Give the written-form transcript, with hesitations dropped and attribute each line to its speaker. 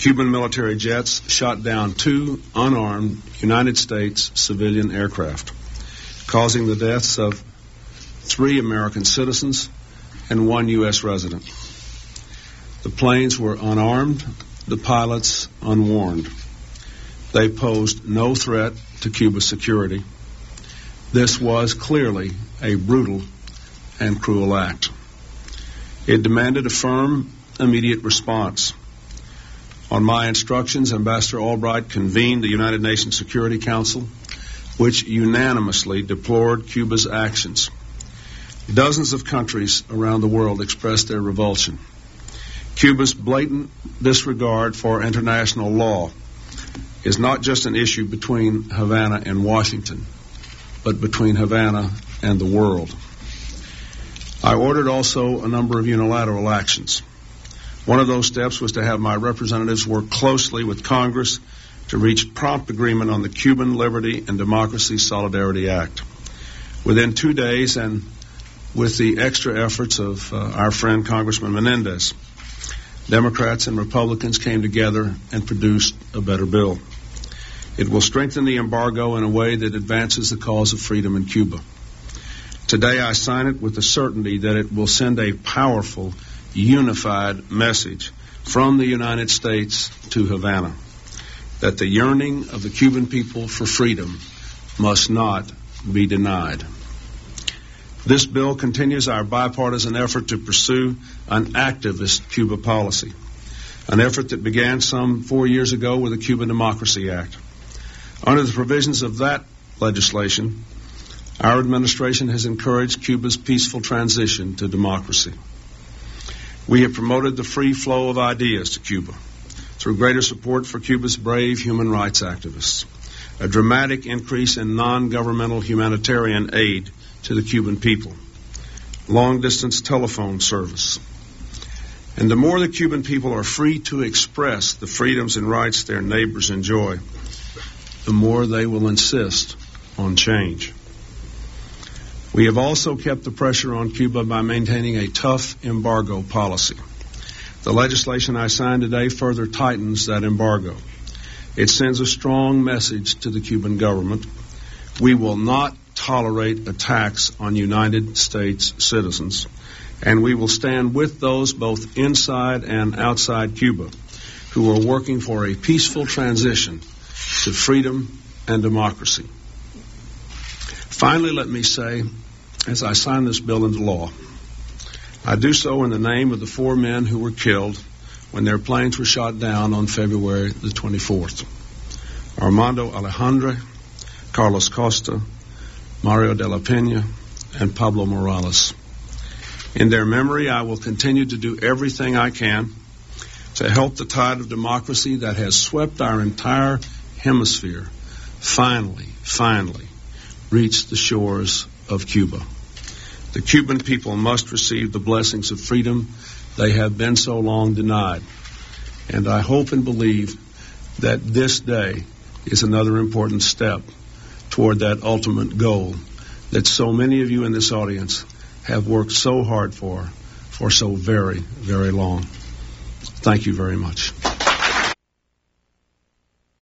Speaker 1: Cuban military jets shot down 2 unarmed United States civilian aircraft, causing the deaths of 3 American citizens and 1 U.S. resident. The planes were unarmed, the pilots unwarned. They posed no threat to Cuba's security. This was clearly a brutal and cruel act. It demanded a firm, immediate response. On my instructions, Ambassador Albright convened the United Nations Security Council, which unanimously deplored Cuba's actions. Dozens of countries around the world expressed their revulsion. Cuba's blatant disregard for international law is not just an issue between Havana and Washington, but between Havana and the world. I ordered also a number of unilateral actions. One of those steps was to have my representatives work closely with Congress to reach prompt agreement on the Cuban Liberty and Democracy Solidarity Act. Within 2 days, and with the extra efforts of our friend Congressman Menendez, Democrats and Republicans came together and produced a better bill. It will strengthen the embargo in a way that advances the cause of freedom in Cuba. Today I sign it with the certainty that it will send a powerful, unified message from the United States to Havana, that the yearning of the Cuban people for freedom must not be denied. This bill continues our bipartisan effort to pursue an activist Cuba policy, an effort that began some 4 years ago with the Cuban Democracy Act. Under the provisions of that legislation, our administration has encouraged Cuba's peaceful transition to democracy. We have promoted the free flow of ideas to Cuba through greater support for Cuba's brave human rights activists, a dramatic increase in non-governmental humanitarian aid to the Cuban people, long-distance telephone service. And the more the Cuban people are free to express the freedoms and rights their neighbors enjoy, the more they will insist on change. We have also kept the pressure on Cuba by maintaining a tough embargo policy. The legislation I signed today further tightens that embargo. It sends a strong message to the Cuban government. We will not tolerate attacks on United States citizens, and we will stand with those both inside and outside Cuba who are working for a peaceful transition to freedom and democracy. Finally, let me say, as I sign this bill into law, I do so in the name of the 4 men who were killed when their planes were shot down on February the 24th. Armando Alejandre, Carlos Costa, Mario de la Peña, and Pablo Morales. In their memory, I will continue to do everything I can to help the tide of democracy that has swept our entire hemisphere finally reach the shores of Cuba. The Cuban people must receive the blessings of freedom they have been so long denied. And I hope and believe that this day is another important step toward that ultimate goal that so many of you in this audience have worked so hard for so very, very long. Thank you very much.